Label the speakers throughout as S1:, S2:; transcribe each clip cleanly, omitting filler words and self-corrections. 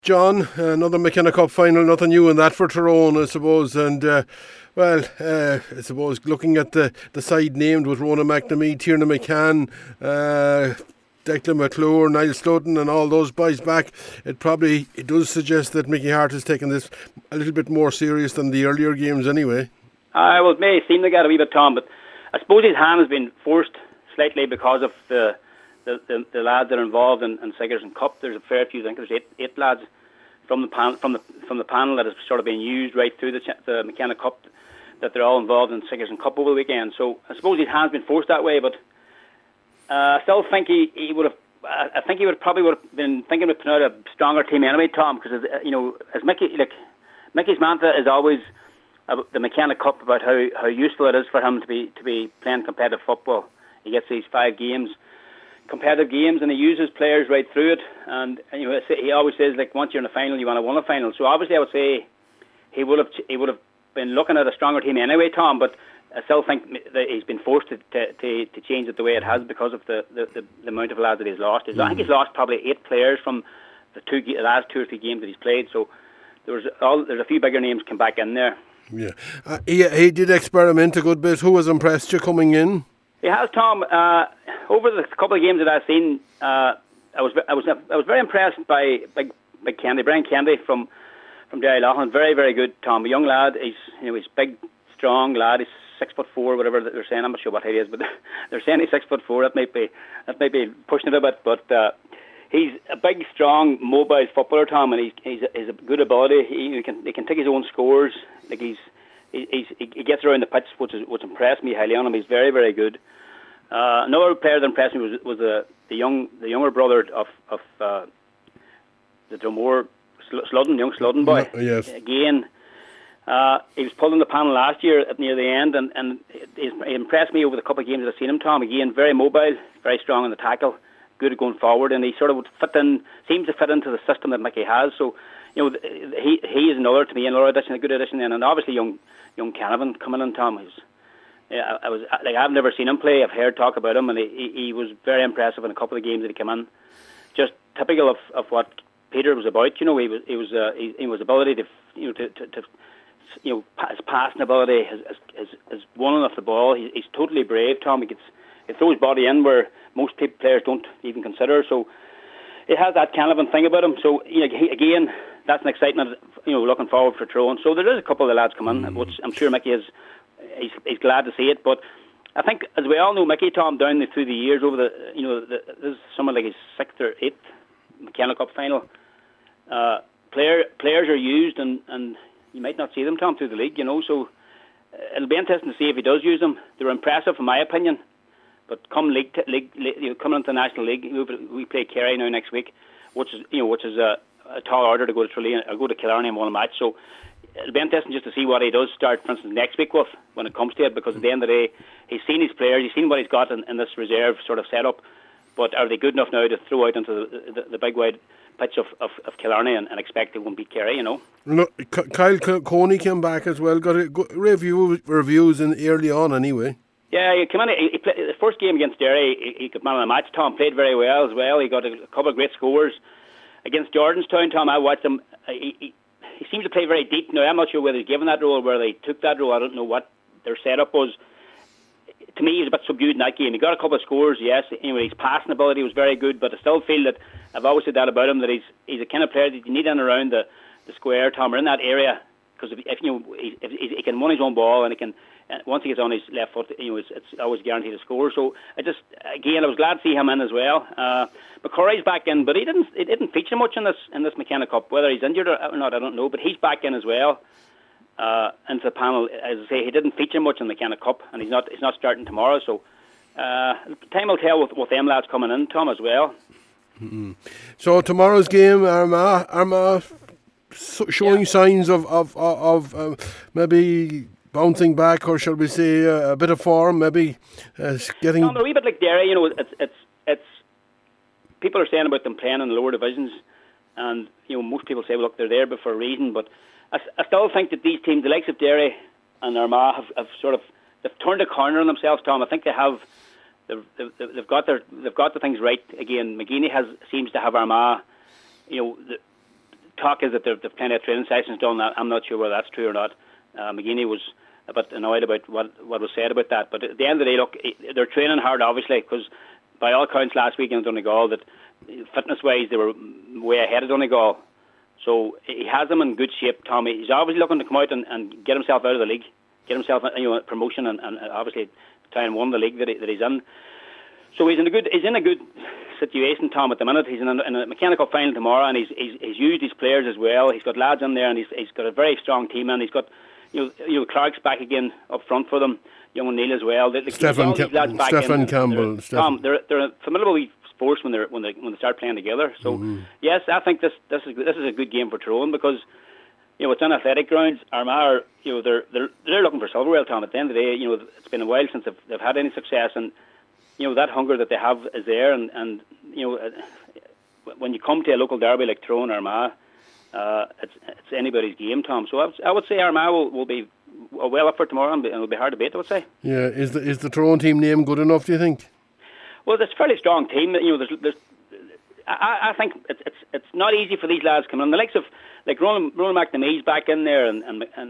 S1: John, another McKenna Cup final, nothing new in that for Tyrone, I suppose. And, I suppose looking at the side named with Rona McNamee, Tierna McCann, Declan McClure, Niall Sludden and all those boys back, it does suggest that Mickey Hart has taken this a little bit more serious than the earlier games anyway.
S2: Well, it may seem like that a wee bit, Tom, but I suppose his hand has been forced slightly because of the lads that are involved in Sigerson Cup. There's a fair few. I think there's eight lads from the panel that has sort of been used right through the McKenna Cup, that they're all involved in Sigerson Cup over the weekend. So I suppose his hand's been forced that way, but I still think he would have. I think he probably would have been thinking of putting out a stronger team anyway, Tom, because as Mickey's mantra is always the McKenna Cup, about how useful it is for him to be playing competitive football. He gets these 5 competitive games, and he uses players right through it. And he always says, like, once you're in a final, you want to win a final. So obviously, I would say he would have been looking at a stronger team anyway, Tom. But I still think that he's been forced to change it the way it has because of the amount of lads that he's lost. I think he's lost probably 8 players from the last 2 or 3 games that he's played. So there's a few bigger names come back in there.
S1: Yeah, he did experiment a good bit. Who has impressed you coming in?
S2: He has, Tom. Over the couple of games that I've seen, I was very impressed by Kennedy, Brian Kennedy from Derry Loughlin. Very, very good, Tom. A young lad. He's big, strong lad. He's 6'4", whatever they're saying. I'm not sure what height he is, but they're saying he's 6'4". That might be pushing it a bit, but he's a big, strong, mobile footballer, Tom, and he's a good ability. He can take his own scores. Like he gets around the pitch, which impressed me highly on him. He's very, very good. Another player that impressed me was the younger brother of the Dromore young Sludden boy.
S1: Yes.
S2: Again, he was pulled in the panel last year near the end, and he impressed me over the couple of games that I've seen him, Tom. Again, very mobile, very strong in the tackle, good at going forward, and he sort of seems to fit into the system that Mickey has. So, he is another addition, a good addition, and obviously young Canavan coming in, Tom. I've never seen him play. I've heard talk about him, and he was very impressive in a couple of games that he came in. Just typical of what Peter was about. He was ability to his passing ability, his running off the ball. He's totally brave, Tom. He throws his body in where most players don't even consider. So it has that Canavan thing about him. So again, that's an excitement. Looking forward for Tyrone. So there is a couple of lads come in, which I'm sure Mickey is. He's glad to see it, but I think, as we all know, Mickey, Tom, down through the years, over this is something like his 6th or 8th McKenna Cup final. Players are used, and you might not see them, Tom, through the league. So it'll be interesting to see if he does use them. They're impressive, in my opinion, but come coming into the National League, we play Kerry now next week, which is a tall order to go to Tralee or go to Killarney and win a match. So it'll be interesting just to see what he does start, for instance, next week with, when it comes to it, because at the end of the day, he's seen his players, he's seen what he's got in this reserve sort of setup, but are they good enough now to throw out into the big wide pitch of Killarney and expect they won't beat Kerry,
S1: Look, Kyle Coney came back as well, got reviews in early on anyway.
S2: Yeah, he came in, he played the first game against Derry, he got man of the match, Tom, played very well as well. He got a couple of great scores. Against Jordanstown, Tom, I watched him, he seems to play very deep. Now, I'm not sure whether he's given that role or whether they took that role. I don't know what their setup was. To me, he's a bit subdued in that game. He got a couple of scores, yes. His passing ability was very good, but I still feel that, I've always said that about him, that he's a kind of player that you need in and around the square, Tom, or in that area, because if he can run his own ball, and he can, once he gets on his left foot, it's always guaranteed a score. So I was glad to see him in as well. McCurry's back in, but he didn't feature much in this McKenna Cup. Whether he's injured or not, I don't know. But he's back in as well into the panel. As I say, he didn't feature much in the McKenna Cup, and he's not starting tomorrow. So time will tell with them lads coming in, Tom, as well.
S1: Mm-hmm. So tomorrow's game, Armagh showing signs of maybe bouncing back, or shall we say a bit of form, maybe getting.
S2: No, a wee bit like Derry. It's people are saying about them playing in the lower divisions, and most people say, well, look, they're there but for a reason. But I still think that these teams, the likes of Derry and Armagh, they've turned a corner on themselves, Tom. I think they have. They've got the things right again. McGeeney seems to have Armagh, talk is that they've plenty of training sessions done. I'm not sure whether that's true or not. McGeeney was a bit annoyed about what was said about that. But at the end of the day, look, they're training hard, obviously, because by all accounts last weekend in Donegal, that fitness-wise they were way ahead of Donegal. So he has them in good shape, Tommy. He's obviously looking to come out and get himself out of the league, get himself promotion, and obviously try and win the league that he's in. So he's in a good situation, Tom, at the minute. He's in a mechanical final tomorrow, and he's used his players as well. He's got lads in there, and he's got a very strong team, and he's got Clark's back again up front for them, young O'Neill as well.
S1: Stefan Campbell.
S2: Tom, they're a formidable force when they start playing together. So yes, I think this is a good game for Tyrone, because it's on athletic grounds. Armagh, they're looking for silverware, Tom. At the end of the day, it's been a while since they've had any success, and that hunger that they have is there, and when you come to a local derby like Tyrone Armagh, it's anybody's game, Tom. So I would say Armagh will be well up for tomorrow, and it'll be hard to beat, I would say.
S1: Yeah, is the Tyrone team name good enough, do you think?
S2: Well, it's a fairly strong team. I think it's not easy for these lads coming on. The likes of Ronan McNamee's back in there, and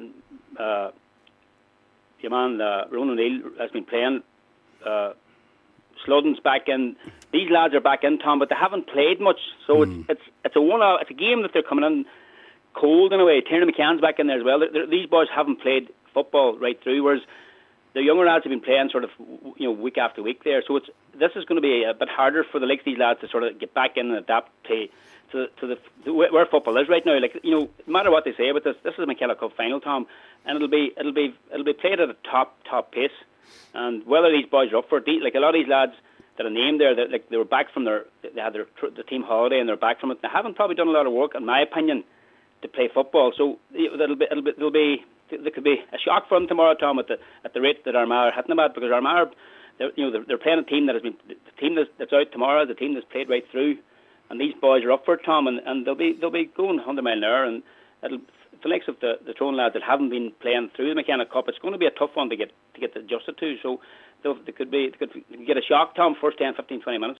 S2: your man Ronan O'Neill has been playing. Sludden's back in. These lads are back in, Tom, but they haven't played much. So it's a one-off. It's a game that they're coming in cold in a way. Tiernan McCann's back in there as well. These boys haven't played football right through, whereas the younger lads have been playing sort of week after week there. So this is going to be a bit harder for the likes of these lads to sort of get back in and adapt to where football is right now. No matter what they say about this is a McKenna Cup final, Tom, and it'll be played at a top pace. And whether these boys are up for it, like a lot of these lads that are named there, they were back from they had the team holiday and they're back from it. They haven't probably done a lot of work, in my opinion, to play football. So there could be a shock for them tomorrow, Tom, at the rate that Armagh are hitting them at, because Armagh, they're playing a team the team that's out tomorrow is a team that's played right through, and these boys are up for it, Tom, and they'll be going 100 mile an hour, and the likes of the Tyrone lads that haven't been playing through the McKenna Cup, it's going to be a tough one to get adjusted to. So they could get a shock, Tom, first 10, 15, 20 minutes.